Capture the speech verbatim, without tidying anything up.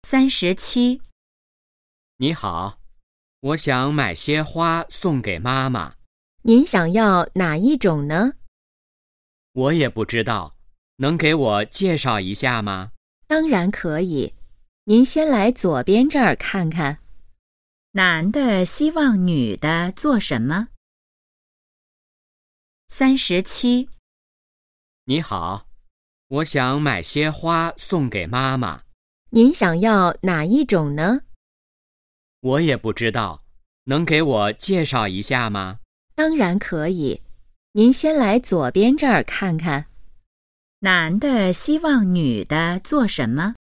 三十七。 你好，我想买些花送给妈妈。 您想要哪一种呢？ 我也不知道，能给我介绍一下吗？ 当然可以，您先来左边这儿看看。男的希望女的做什么？三十七。 你好，我想买些花送给妈妈。 您想要哪一种呢？ 我也不知道，能给我介绍一下吗？ 当然可以，您先来左边这儿看看。男的希望女的做什么？